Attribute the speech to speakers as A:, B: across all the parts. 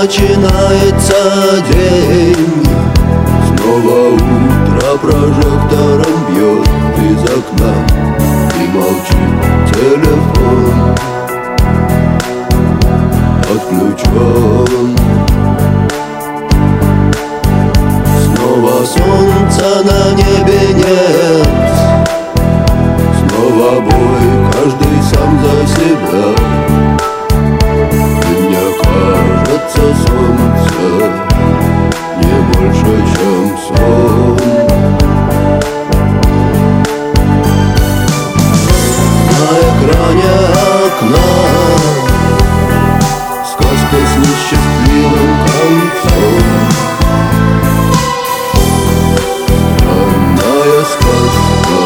A: начинается день. Снова утро прожектором бьет из окна, и молчит телефон, отключен. Снова солнца на небе нет, снова бой, каждый сам за себя. И мне кажется, солнце не больше, чем сон. На экране окна сказка с несчастливым концом. Странная сказка.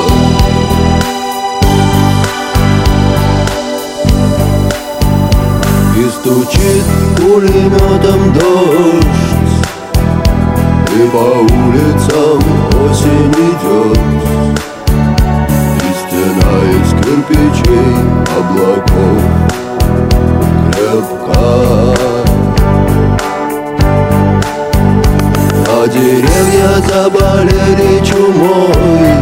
A: И стучит пулеметом дождь, и по улицам осень идет, и стена из кирпичей облаков крепка. А деревья заболели чумой,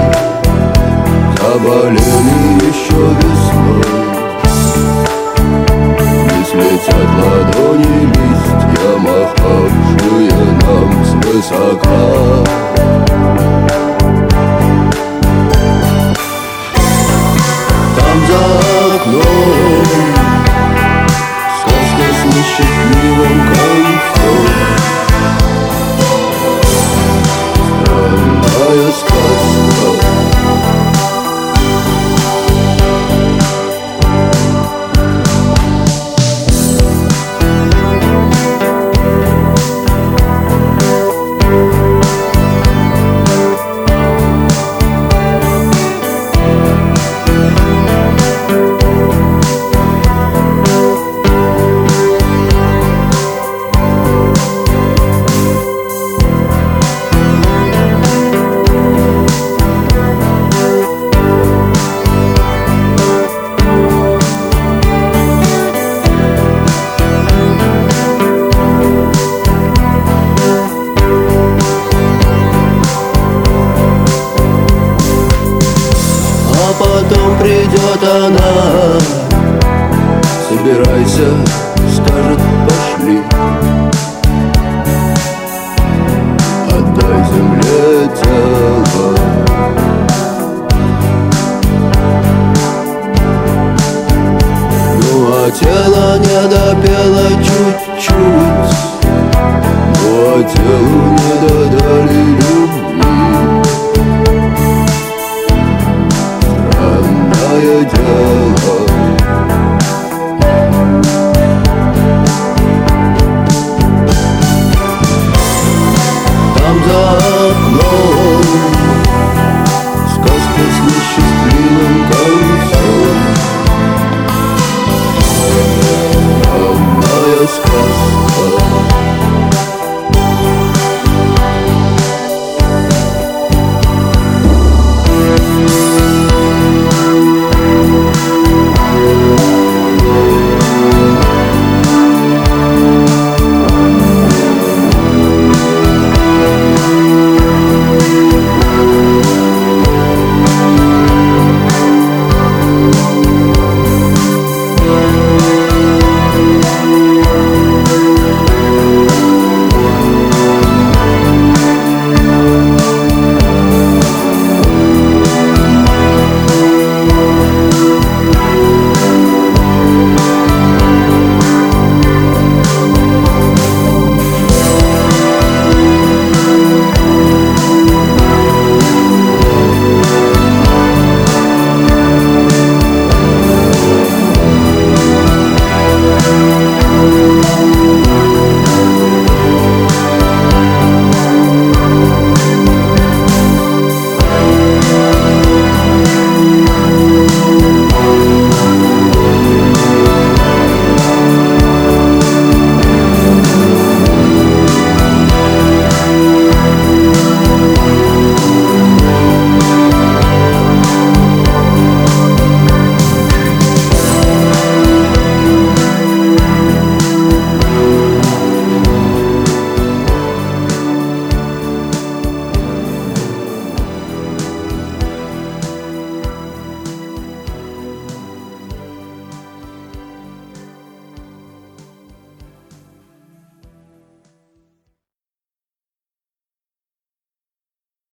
A: заболели еще весной. Летят ладони листья, махавшие нам свысока. Там за окном сказка с несчастливым концом. Странная сказка. Потом придет она,